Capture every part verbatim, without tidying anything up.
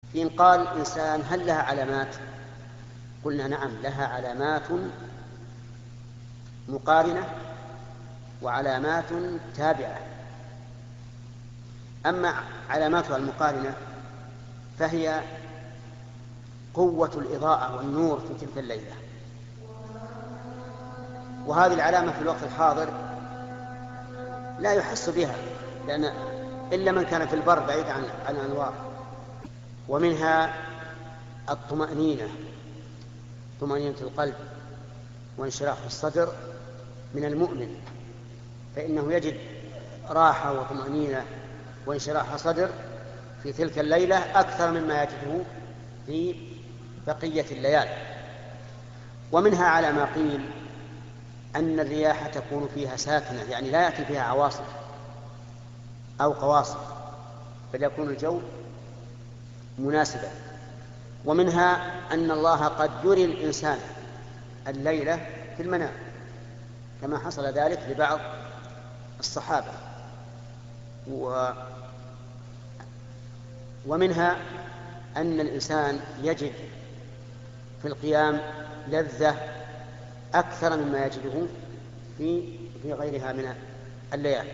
إن قال الإنسان هل لها علامات؟ قلنا نعم، لها علامات مقارنة وعلامات تابعة. أما علاماتها المقارنة فهي قوة الإضاءة والنور في تلك الليلة، وهذه العلامة في الوقت الحاضر لا يحس بها، لأن إلا من كان في البر بعيد عن الأنوار. ومنها الطمأنينة، طمأنينة القلب وانشراح الصدر من المؤمن، فإنه يجد راحة وطمأنينة وانشراح صدر في تلك الليلة أكثر مما يجده في بقية الليالي. ومنها على ما قيل أن الرياح تكون فيها ساكنة، يعني لا يأتي فيها عواصف أو قواصف، بل يكون الجو مناسبا. ومنها أن الله قد يري الإنسان الليلة في المنام، كما حصل ذلك لبعض الصحابة. و ومنها أن الإنسان يجد في القيام لذة أكثر مما يجده في في غيرها من الليالي.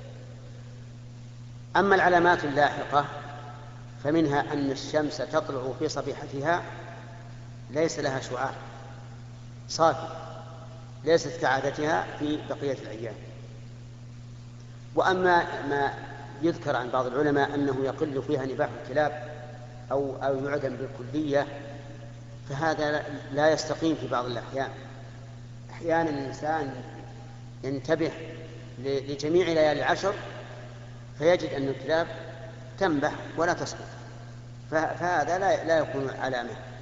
أما العلامات اللاحقة فمنها أن الشمس تطلع في صبيحتها ليس لها شعاع، صافي، ليست كعادتها في بقية الأيام. وأما ما يذكر عن بعض العلماء أنه يقل فيها نباح الكلاب أو أو يعدم بالكلية، فهذا لا يستقيم في بعض الأحيان. أحيانا الإنسان ينتبه لجميع ليالي العشر فيجد أن الكلاب تنبح ولا تسقط، فهذا لا لا يكون علامة.